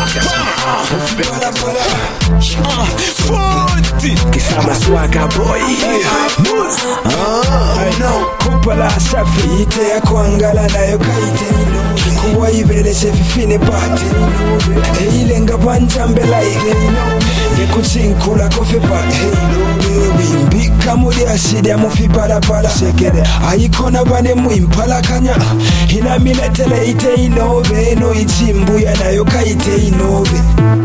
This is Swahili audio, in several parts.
Kisama Swagga Boy Kupala safi ite ya kwangala nayo kaite kuwa ibelese fifine pate ilenga banjambe like yekuchinkula kofe pate wimbika muri asidi ya mufi parapara sekere ayikona bane muimpala kanya inamiletele ite inove no ichimbuya nayo kaite inove.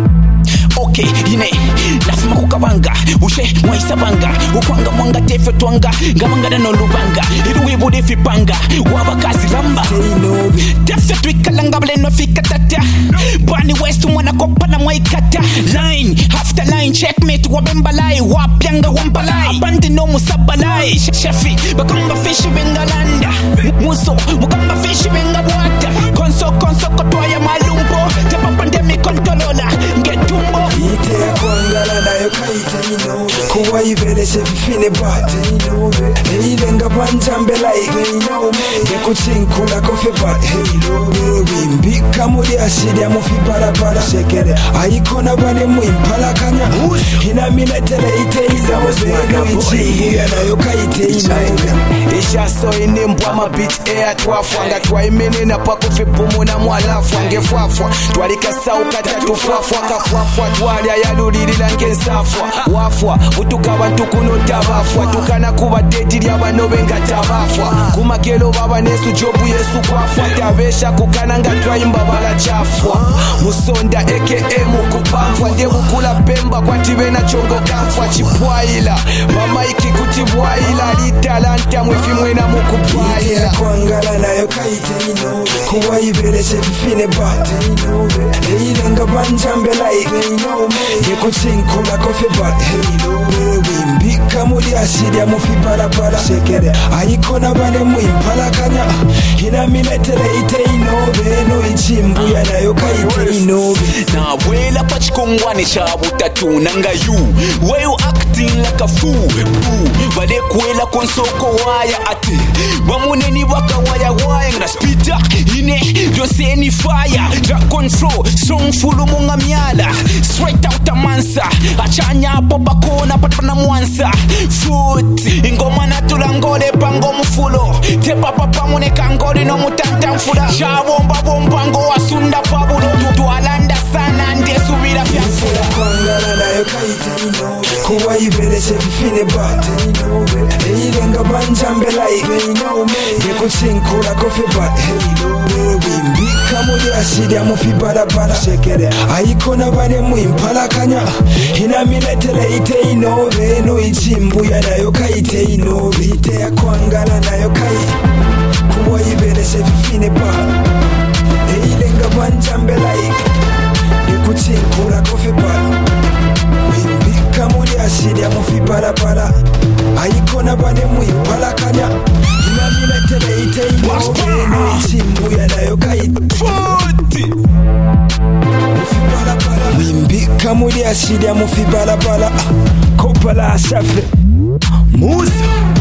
Okay, ine lazima kukabanga ushe mwaisabanga ukwanga mwanga tefe twanga ngamanga no lubanga iruwe bude fipanga wabakazi lamba tefe twikalanga bale no fikatata Bani West mwana kopana mwaikata line after line checkmate wabembalai wapyanga wambalai abandi no musabalai shefi bakamba fishi bengalanda muso mukamba fishi bengabwata konso kotwa ya malumbo tepa pandemic kontolola ngetumbo ite ya kwangala nayo kaite inove kuwa ibelese fifine pate inove ilenga banjambe like inove yekuchinkula kofe pate wimbika muri asidi ya mufi parapara sekere ayikona bane muimpala kanya inamiletele ite inove ichimbuya nayo kaite inove ishaso inimbwa mabit air twafwanga twaimenena pakofe pumu na mwalafwa ngefwafwa twalikasauka tatufwafwa kafwafwa twalya yalulilila ngensafwa wafwa utukaba ntukunotabafwa tukana kuba deti lyabanobe nga tabafwa kumakelo baba nesu jobu yesu kwafwa tabesha kukana nga twayimba balachafwa musonda eke mukupamfwa ndebukula pemba kwatibena chongo kamfwa chipwaila mamaiki kutibwaila litalanta mwefimwena mukupwaila kwangala nayo kaite inove kuwa ibelese fifine pate inove ilenga banjambe like inove yekuchinkula kofe pate wimbika muri asidi ya mufi parapara sekere ayikona bane muimpala kanya inamiletele ite inove no ichimbuya nayo kaite inove na wela pachikongwane chabutatu nanga you why you acting like a fool bale kuela konsoko waya ati bamuneni bakawaya waya na speeder ine yose ni fire drag control strong full munga myala straight out a mansa achanya popa kona patana mwansa foot ingoma natulangole pango mufulo te papa pamune kangori no mutanta mfula chabomba bombango wasunda pabulo twalanda sana ndesubira fyafula kwangala nayo kaite inove kuwa ibelese fifine pate inove ilenga banjambe like inove yekuchinkula kofe pate wimbika muri asidi ya mufi parapara sekere ayikona bane muimpala kanya inamiletele ite inove no ichimbuya nayo kaite inove ite ya kwangala nayo kaite kuwa ibelese fifine pate ilenga banjambe like yekuchinkula kofe pate wimbika muri asidi ya mufi parapara ayikona bane muimpala kanya inamiletele ite inove no ichimbuya nayo kaite wimbika muri asidi ya mufi parapara kopala safi musa